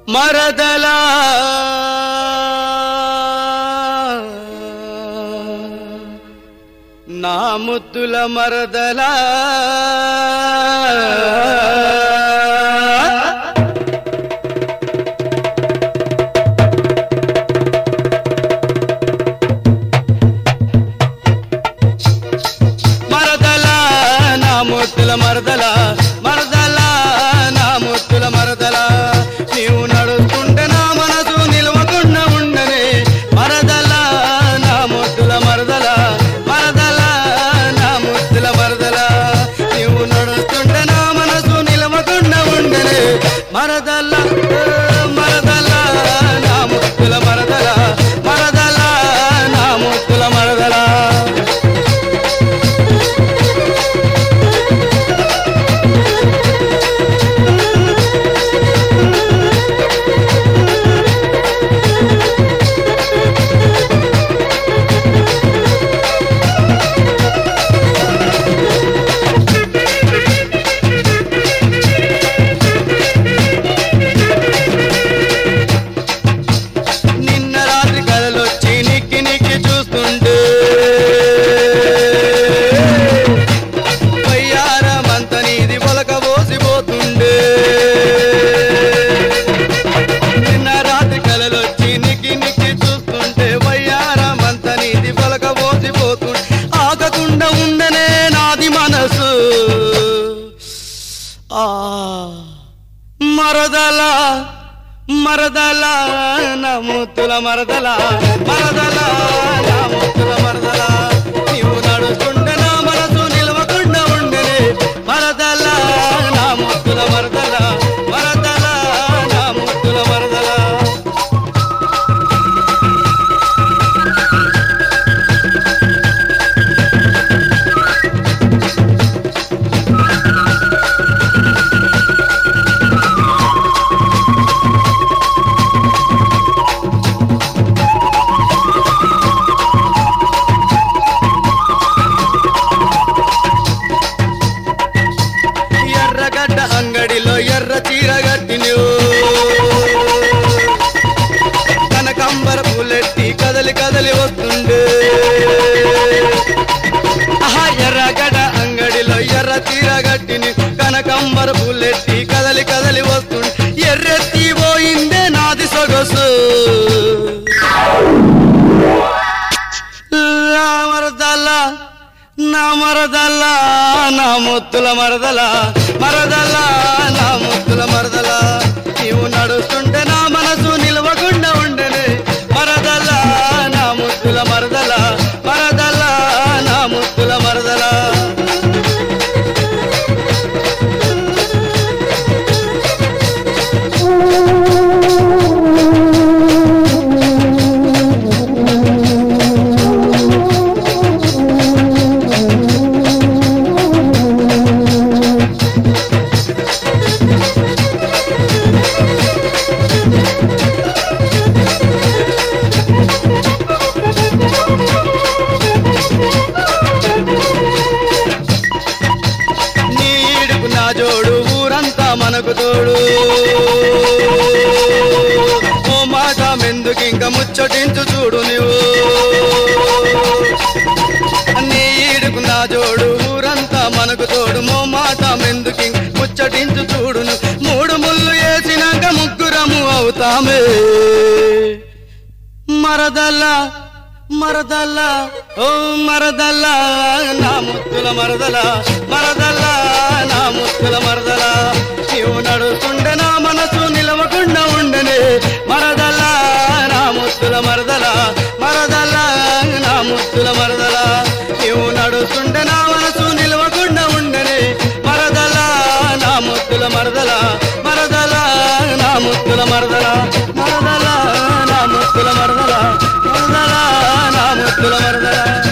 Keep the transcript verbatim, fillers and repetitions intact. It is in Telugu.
మరదలా నా ముద్దుల మరదలా మరదలా నా ముద్దుల మరదలా మరదలా నా ముద్దుల మరదలా నీవు నడుస్తుంటే నా మనసు నిలవకుండా ఉండనే మరదలా నా ముద్దుల మరదలా మరదలా నా ముద్దుల మరదలా నీవు నడుస్తుంటే నా మనసు నిలవకుండా ఉండనే మరదలా మరదలా నా ముద్దుల మరదలా మరదలా నా ముద్దుల మరదలా మరదలా మరదలా నా ముద్దుల మరదలా మరదలా నా ముద్దుల మరదలా నీవు నడుస్తుంటే నా మనసు నిలవకుండా ఉండనే మరదలా నా ముద్దుల మరదలా మరదలా నా ముద్దుల మరదలా అంగడిలో ఎర్ర చీర కట్టినవు కనకంబర పూలెట్టి కదలి కదలి వస్తుండే ఆహా ఎర్రగడ్డ అంగడిలో ఎర్ర చీర కట్టిని కనకంబర పూలెట్టి కదలి కదలి వస్తుండే ఎర్రెత్తి పోయిందే నాది సొగసు మరదలా నా మరదలా నా ముద్దుల మరదలా మరదలా నా ముద్దుల మరదలా నీవు నడుస్తుంటే నా మనసు నిలవకుండా ఉండనే మరదలా నా ముద్దుల మరదలా మరదలా నా ముద్దుల మరదలా జోడు ఊరంతా మనకు తోడు ఓ మాట మెందుకు ఇంకా ముచ్చటించు చూడు నువ్వు నీ ఈడుకు నా జోడు ఊరంతా మనకు తోడు మో మాట మెందుకు ముచ్చటించు చూడు మూడు ముళ్ళు వేసినాక ముగ్గురము అవుతామే మరదలా మరదలా ఓ మరదలా నా ముద్దుల మరదలా మరదలా నా ముద్దుల మరదలా నీవు నడుస్తుండే నా మనసు నిలవకుండా ఉండనే మరదలా నా ముద్దుల మరదలా మరదలా నా ముద్దుల మరదలా నీవు నడుస్తుండే నా మనసు నిలవకుండా ఉండనే మరదలా నా ముద్దుల మరదలా మరదలా నా ముద్దుల మరదలా మరదలా నా ముద్దుల మరదలా మరదలా నా ముద్దుల మరదలా